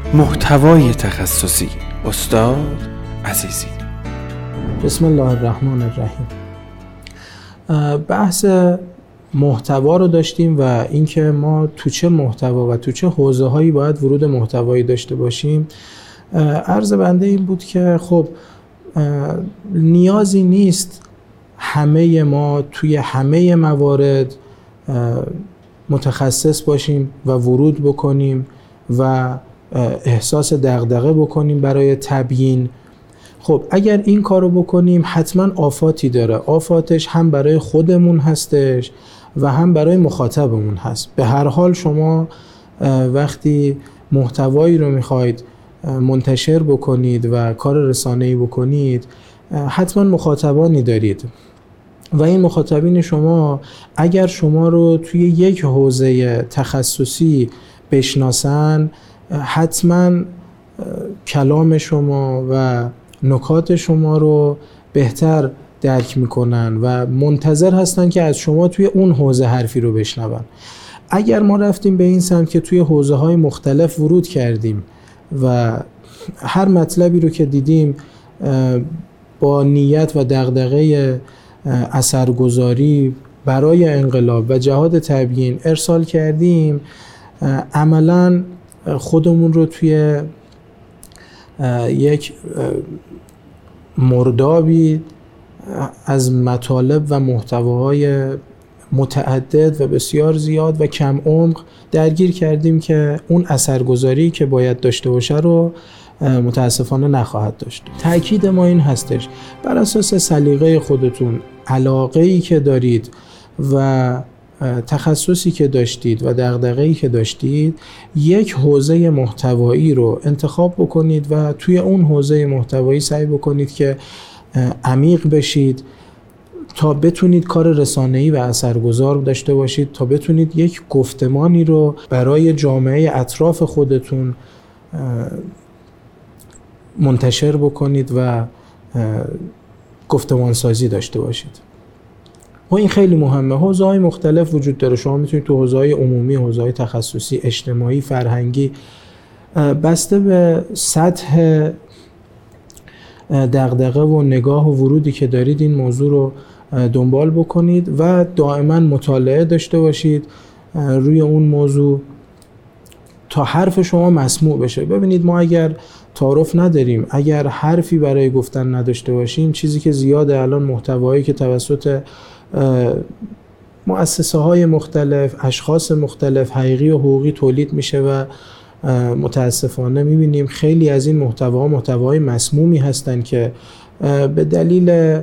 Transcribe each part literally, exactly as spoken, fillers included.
محتوای تخصصی استاد عزیزی. بسم الله الرحمن الرحیم. بحث محتوا رو داشتیم و اینکه ما تو چه محتوا و تو چه حوزه‌هایی باید ورود محتوایی داشته باشیم. عرض بنده این بود که خب نیازی نیست همه ما توی همه موارد متخصص باشیم و ورود بکنیم و احساس دغدغه بکنیم برای تبیین. خب اگر این کارو بکنیم حتما آفاتی داره. آفاتش هم برای خودمون هستش و هم برای مخاطبمون هست. به هر حال شما وقتی محتوایی رو میخواید منتشر بکنید و کار رسانه‌ای بکنید حتما مخاطبانی دارید و این مخاطبین شما اگر شما رو توی یک حوزه تخصصی بشناسن حتما کلام شما و نکات شما رو بهتر درک میکنن و منتظر هستن که از شما توی اون حوزه حرفی رو بشنون. اگر ما رفتیم به این سمت که توی حوزه های مختلف ورود کردیم و هر مطلبی رو که دیدیم با نیت و دغدغه اثرگذاری برای انقلاب و جهاد تبیین ارسال کردیم، عملاً خودمون رو توی یک مردابی از مطالب و محتواهای متعدد و بسیار زیاد و کم عمق درگیر کردیم که اون اثرگذاری که باید داشته باشه رو متاسفانه نخواهد داشت. تأکید ما این هستش بر اساس سلیقه خودتون، علاقه‌ای که دارید و تخصصی که داشتید و دغدغه‌ای که داشتید یک حوزه محتوایی رو انتخاب بکنید و توی اون حوزه محتوایی سعی بکنید که عمیق بشید تا بتونید کار رسانه‌ای و اثرگذار داشته باشید، تا بتونید یک گفتمانی رو برای جامعه اطراف خودتون منتشر بکنید و گفتمان سازی داشته باشید. و این خیلی مهمه. حوزه‌های مختلف وجود داره. شما میتونید تو حوزه‌های عمومی، حوزه‌های تخصصی، اجتماعی، فرهنگی بسته به سطح دغدغه و نگاه و ورودی که دارید این موضوع رو دنبال بکنید و دائما مطالعه داشته باشید روی اون موضوع تا حرف شما مسموع بشه. ببینید ما اگر تعارف نداریم، اگر حرفی برای گفتن نداشته باشیم، چیزی که زیاده الان محتوایی که توسط مؤسسه های مختلف، اشخاص مختلف، حقیقی و حقوقی تولید میشه و متاسفانه میبینیم خیلی از این محتواها محتواهای مسمومی هستن که به دلیل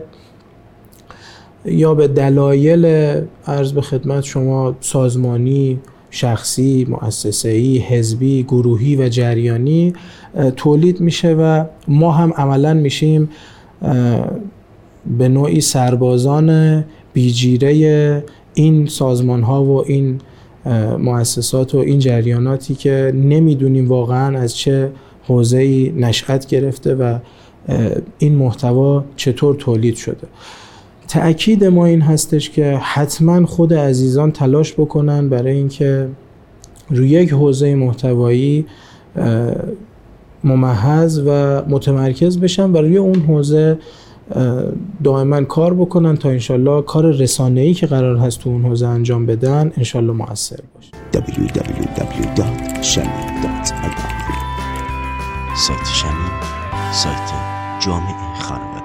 یا به دلایل عرض به خدمت شما سازمانی، شخصی، مؤسسه‌ای، حزبی، گروهی و جریانی تولید میشه و ما هم عملاً میشیم به نوعی سربازان بیجیره این سازمان ها و این مؤسسات و این جریاناتی که نمیدونیم واقعاً از چه حوزه‌ای نشأت گرفته و این محتوا چطور تولید شده. تأکید ما این هستش که حتما خود عزیزان تلاش بکنن برای اینکه روی یک حوزه محتوایی ممحض و متمرکز بشن و روی اون حوزه دائما کار بکنن تا انشالله کار رسانه‌ای که قرار هست تو اون حوزه انجام بدن انشالله مؤثر باشه. دبلیو دبلیو دبلیو دات شمیم دات آی آر سایت شمیم، سایت جامعه خانواده.